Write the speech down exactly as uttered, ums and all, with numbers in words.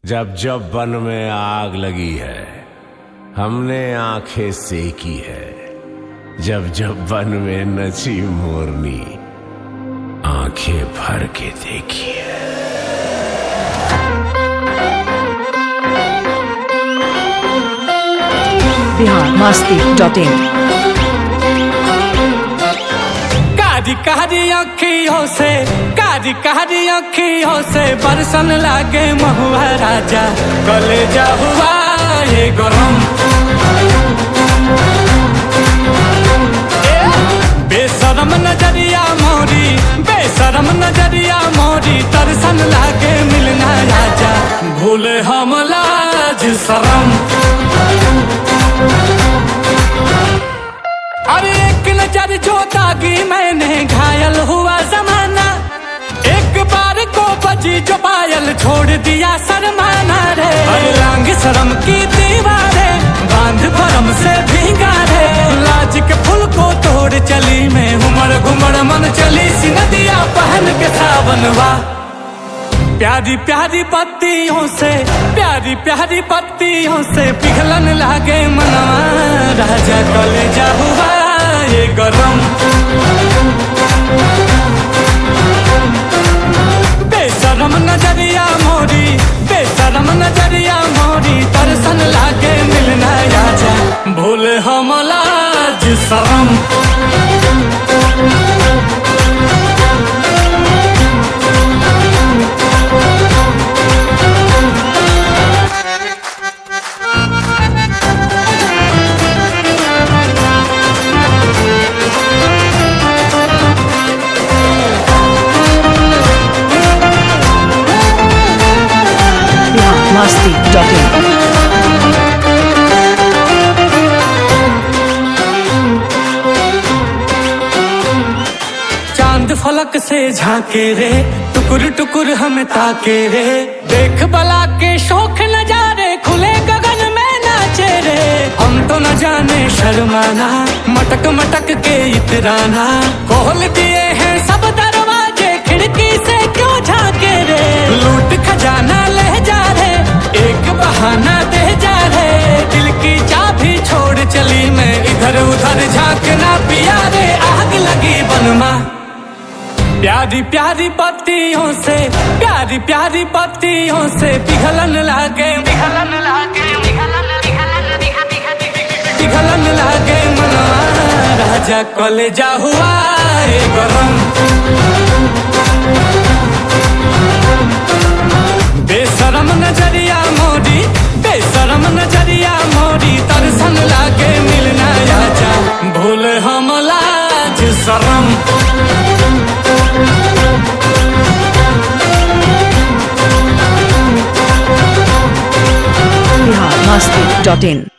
जब जब वन में आग लगी है हमने आंखें सेकी है। जब जब वन में नची मोरनी आंखें भर के देखी है। Bihar Masti dot in. कारी कारी अखियों से कारी कारी अखियों से बरसन लागे महुआ राजा कलेजा हुआ ये गरम। बेशरम नजरिया मोरी बेशरम नजरिया मोरी तरसन लागे मिलना राजा भूले हम लाज शरम। अरे एक नजर जो दागी मैंने घायल हुआ जमाना। एक बार को बजी जो पायल छोड़ दिया शर्माना रे। अरे लांग शर्म की दीवारें बांध भरम से भीगा रे। लाज के फूल को तोड़ चली मैं घुमड़ घुमड़ मन चली सी नदिया पहन के सावनवा। प्यारी प्यारी पत्तियों से प्यारी प्यारी पत्तियों से पिघलन लागे मनवा राजा कलेजा हुआ ये गरम। बेशरम नजरिया मोरी बेशरम नजरिया मोरी तरसन लागे मिलना राजा भूले हम लाज शरम। Masti dot in. चांद फलक से झांके रे टुकुर टुकुर हम ताके रे। देख बला के शौक नजारे खुले गगन में नाचे रे। हम तो न जाने शर्माना मटक मटक के इतराना। खोल दिए हैं सब दरवाजे खिड़की से क्यों झांके रे। लूट खजाना ले जा रे एक बहाना दे जा रे। दिल की चाबी छोड़ चली मैं इधर उधर झांकना पिया रे। आग लगी बनमा प्यारी प्यारी पत्तियों से प्यारी प्यारी पत्तियों से पिघलन लागे पिघलन लागे पिघलन लागे मना राजा कलेजा हुआ ये गरम। बेशरम नजरिया मोरी बेशरम नजरिया मोरी तरसन लागे मिलना राजा भूले हम लाज शरम। बिहार मस्ती डॉट इन।